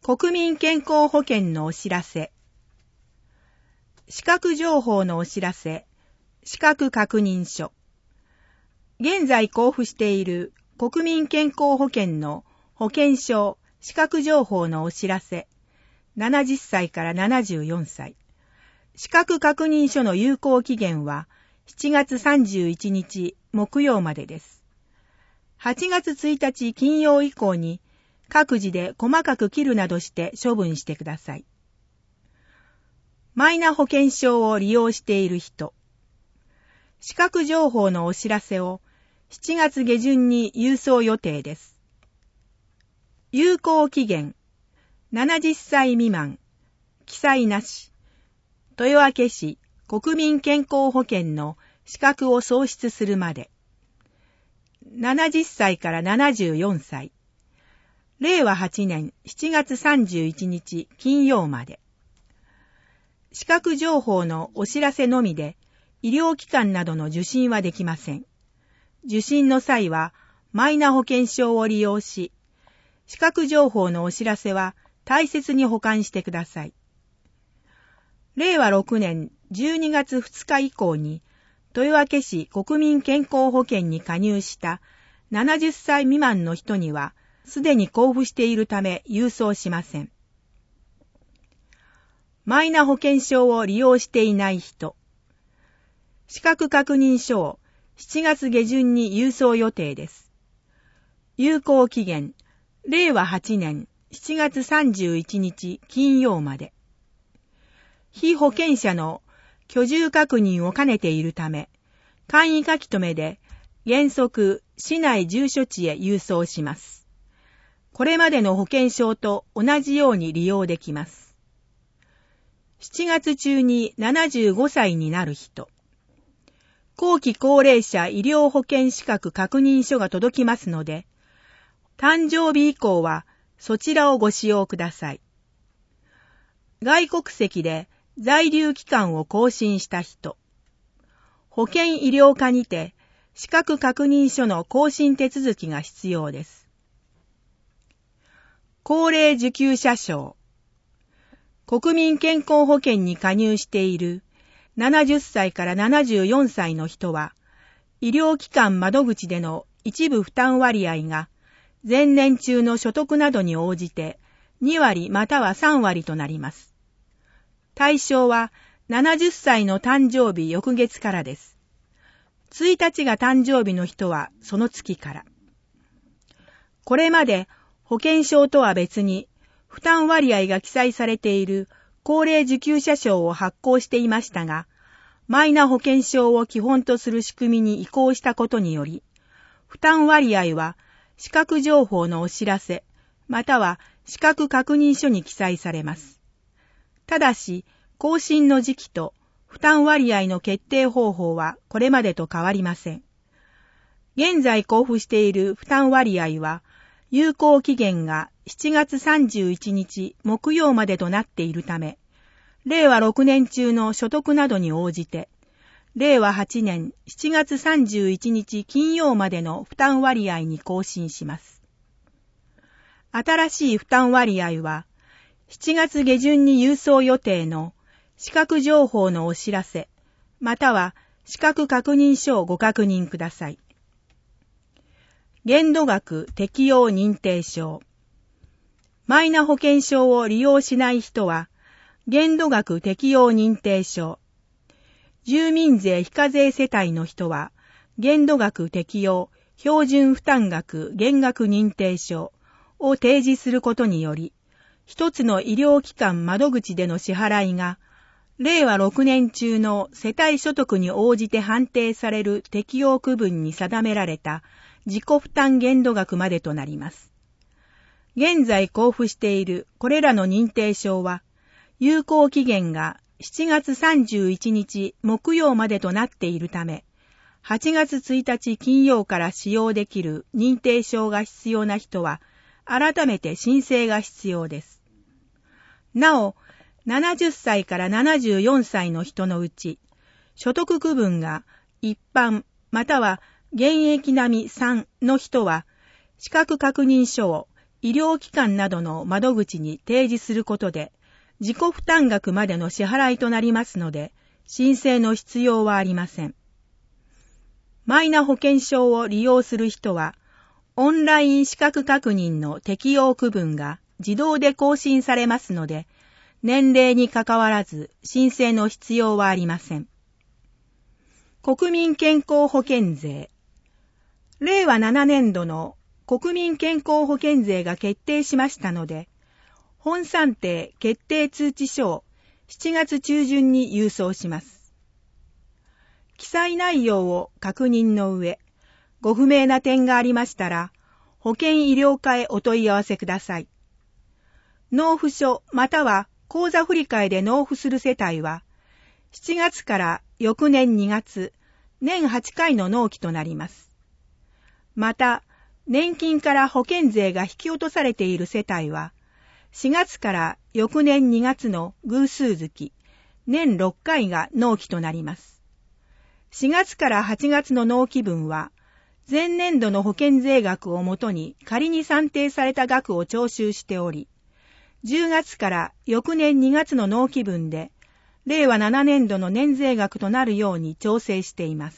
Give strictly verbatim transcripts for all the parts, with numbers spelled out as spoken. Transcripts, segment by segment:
国民健康保険のお知らせ。資格情報のお知らせ。資格確認書。現在交付している国民健康保険の保険証、資格情報のお知らせ。ななじゅっさいからななじゅうよんさい。資格確認書の有効期限はしちがつさんじゅういちにち木曜までです。はちがつついたち金曜以降に各自で細かく切るなどして処分してください。マイナ保険証を利用している人。資格情報のお知らせをしちがつげじゅんに郵送予定です。有効期限、ななじゅっさい未満、記載なし、豊明市国民健康保険の資格を創出するまで。ななじゅっさいからななじゅうよんさい。れいわはちねんしちがつさんじゅういちにち金曜まで。資格情報のお知らせのみで、医療機関などの受診はできません。受診の際は、マイナ保険証を利用し、資格情報のお知らせは大切に保管してください。れいわろくねんじゅうにがつふつか以降に、豊明市国民健康保険に加入したななじゅっさい未満の人には、すでに交付しているため郵送しません。マイナ保険証を利用していない人。資格確認書をしちがつげじゅんに郵送予定です。有効期限、れいわはちねんしちがつさんじゅういちにち金曜まで。被保険者の居住確認を兼ねているため、簡易書き留めで原則市内住所地へ郵送します。これまでの保険証と同じように利用できます。しちがつ中にななじゅうごさいになる人。後期高齢者医療保険資格確認書が届きますので、誕生日以降はそちらをご使用ください。外国籍で在留期間を更新した人。保険医療課にて資格確認書の更新手続きが必要です。高齢受給者証。国民健康保険に加入しているななじゅっさいからななじゅうよんさいの人は、医療機関窓口での一部負担割合が前年中の所得などに応じてにわりまたはさんわりとなります。対象はななじゅっさいの誕生日翌月からです。ついたちが誕生日の人はその月から。これまで保険証とは別に負担割合が記載されている高齢受給者証を発行していましたが、マイナ保険証を基本とする仕組みに移行したことにより、負担割合は資格情報のお知らせ、または資格確認書に記載されます。ただし、更新の時期と負担割合の決定方法はこれまでと変わりません。現在交付している負担割合は、有効期限がしちがつさんじゅういちにち木曜までとなっているため、れいわろくねん中の所得などに応じて、れいわはちねんしちがつさんじゅういちにち金曜までの負担割合に更新します。新しい負担割合は、しちがつげじゅんに郵送予定の資格情報のお知らせ、または資格確認書をご確認ください。限度額適用認定証。マイナ保険証を利用しない人は、限度額適用認定証。住民税非課税世帯の人は、限度額適用標準負担額減額認定証を提示することにより、一つの医療機関窓口での支払いが、れいわろくねん中の世帯所得に応じて判定される適用区分に定められた自己負担限度額までとなります。現在交付しているこれらの認定証は、有効期限がしちがつさんじゅういちにち木曜までとなっているため、はちがつついたち金曜から使用できる認定証が必要な人は、改めて申請が必要です。なお、ななじゅっさいからななじゅうよんさいの人のうち、所得区分が一般または現役並みさんの人は、資格確認書を医療機関などの窓口に提示することで、自己負担額までの支払いとなりますので、申請の必要はありません。マイナ保険証を利用する人は、オンライン資格確認の適用区分が自動で更新されますので、年齢にかかわらず申請の必要はありません。国民健康保険税。れいわななねんどの国民健康保険税が決定しましたので、本算定決定通知書をしちがつちゅうじゅんに郵送します。記載内容を確認の上、ご不明な点がありましたら、保険医療課へお問い合わせください。納付書または口座振替で納付する世帯は、しちがつから翌年にがつ、年はちかいの納期となります。また、年金から保険税が引き落とされている世帯は、しがつから翌年にがつの偶数月、年ろっかいが納期となります。しがつからはちがつの納期分は、前年度の保険税額をもとに仮に算定された額を徴収しており、じゅうがつから翌年にがつの納期分で、れいわななねんどの年税額となるように調整しています。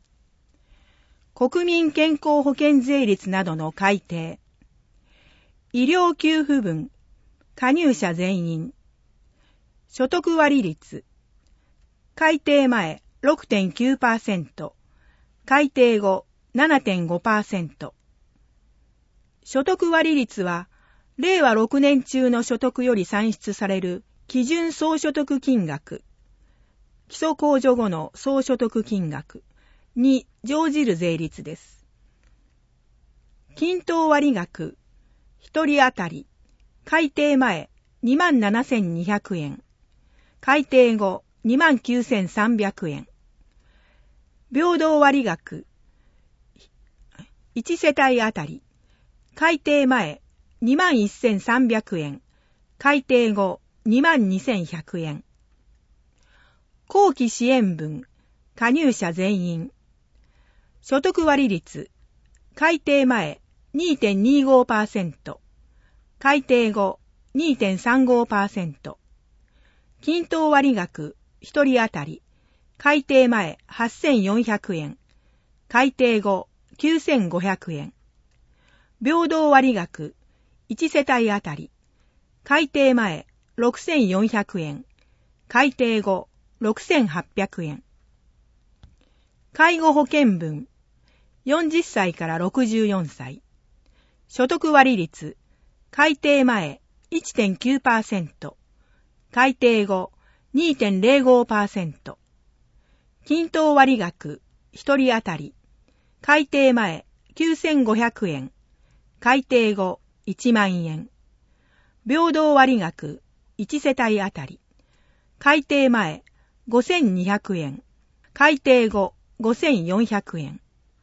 国民健康保険税率などの改定。医療給付分、加入者全員。所得割率。改定前 ろくてんきゅうパーセント、改定後 ななてんごパーセント。所得割率は、れいわろくねん中の所得より算出される基準総所得金額、基礎控除後の総所得金額に乗じる税率です。均等割額、一人当たり、改定前 にまんななせんにひゃくえん、改定後 にまんきゅうせんさんびゃくえん。平等割額、いち世帯当たり、改定前 にまんせんさんびゃくえん、改定後 にまんにせんひゃくえん。後期支援分、加入者全員。所得割率、改定前 にてんにじゅうごパーセント、改定後 にてんさんじゅうごパーセント。均等割額、一人当たり、改定前はっせんよんひゃくえん、改定後きゅうせんごひゃくえん。平等割額、いち世帯当たり、改定前ろくせんよんひゃくえん、改定後ろくせんはっぴゃくえん。介護保険分、よんじゅっさいからろくじゅうよんさい。所得割率、改定前 いってんきゅうパーセント、改定後 にてんぜろごパーセント。均等割額、一人当たり、改定前きゅうせんごひゃくえん、改定後いちまんえん。平等割額、いち世帯当たり、改定前ごせんにひゃくえん、改定後ごせんよんひゃくえん。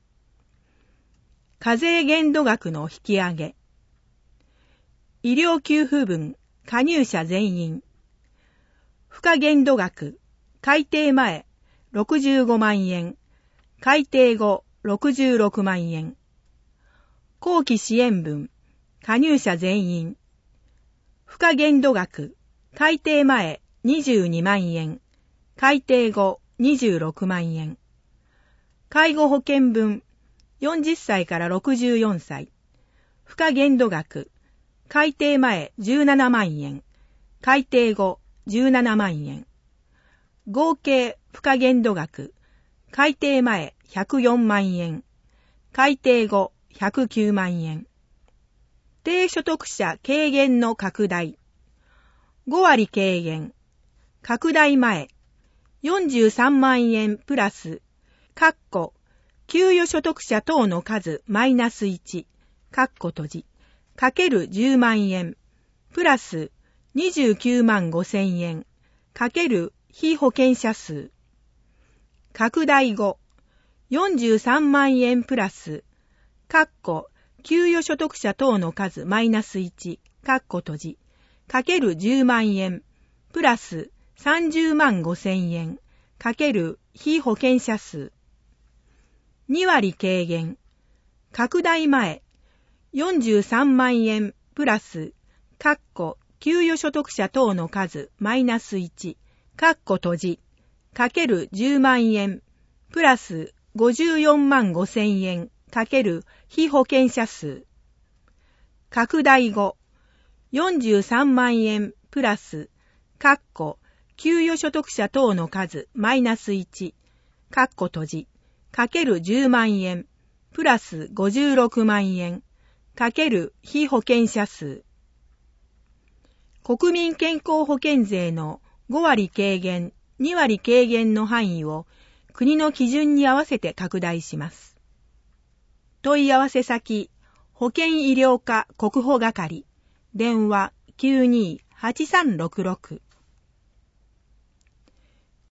課税限度額の引き上げ。医療給付分、加入者全員。付加限度額、改定前ろくじゅうごまんえん、改定後ろくじゅうろくまんえん。後期支援分、加入者全員。付加限度額、改定前にじゅうにまんえん、改定後にじゅうろくまんえん。介護保険分、よんじゅっさいからろくじゅうよんさい。付加限度額、改定前じゅうななまんえん、改定後じゅうななまんえん。合計付加限度額、改定前ひゃくよんまんえん、改定後ひゃくきゅうまんえん。低所得者軽減の拡大。ごわり軽減。拡大前、よんじゅうさんまんえんプラス、括弧、給与所得者等の数マイナスいち、括弧閉じ、かけるじゅうまんえん、プラスにじゅうきゅうまんごせんえん、かける被保険者数。拡大後、よんじゅうさんまんえんプラス、括弧、給与所得者等の数マイナスいち、括弧閉じ、かけるじゅうまんえん、プラスさんじゅうまんごせんえん、かける被保険者数。にわり軽減。拡大前、 よんじゅうさんまんえんプラス、括弧給与所得者等の数マイナスいち、括弧閉じ、かけるじゅうまんえん、プラスごじゅうよんまんごせんえん、かける被保険者数。拡大後、よんじゅうさんまんえん、プラス、括弧給与所得者等の数マイナスいち、括弧閉じ、かけるじゅうまんえん、プラスごじゅうろくまんえん、かける被保険者数。国民健康保険税のごわり軽減、にわり軽減の範囲を国の基準に合わせて拡大します。問い合わせ先、保険医療課国保係、電話 きゅうにーはちさんろくろく。